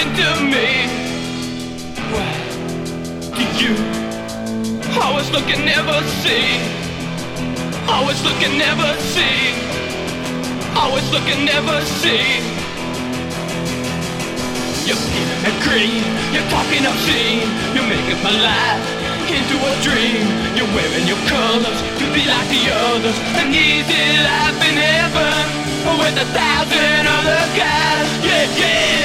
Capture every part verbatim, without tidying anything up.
into me. Why do you always look and never see? Always look and never see. Always look and never see. You're feeling the green, you're talking obscene. You're making my life into a dream. You're wearing your colors to be like the others. An easy life in heaven with a thousand other guys. Yeah, yeah.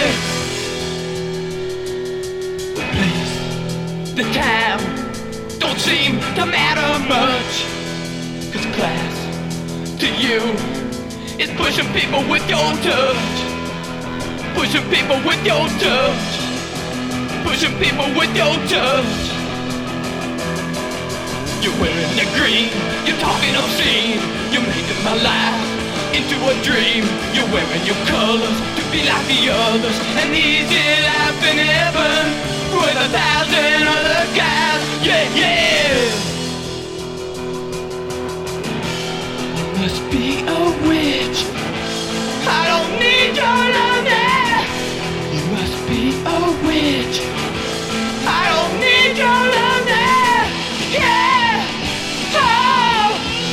Please, the time don't seem to matter much. Cause class to you is pushing people with your touch. Pushing people with your touch. Pushing people with your touch. You're wearing the green, you're talking obscene. You're making my life into a dream. You're wearing your colors to be like the others. An easy life in heaven with a thousand other guys. Yeah, yeah. You must be a witch. I don't need your love now. You must be a witch. I don't need your love now. Yeah. Oh.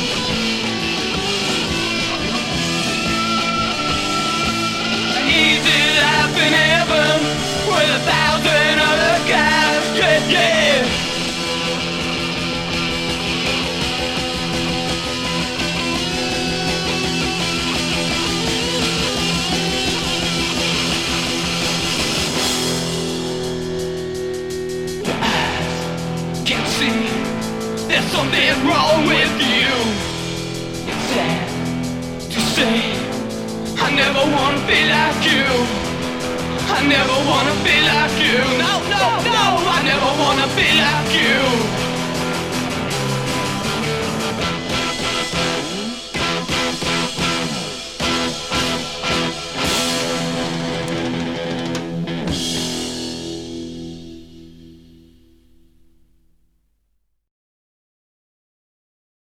An easy life in heaven with a thousand other guys. Yeah, yeah. There's something wrong with you. It's sad to say I never wanna be like you. I never wanna be like you. No, no, no, I never wanna be like you.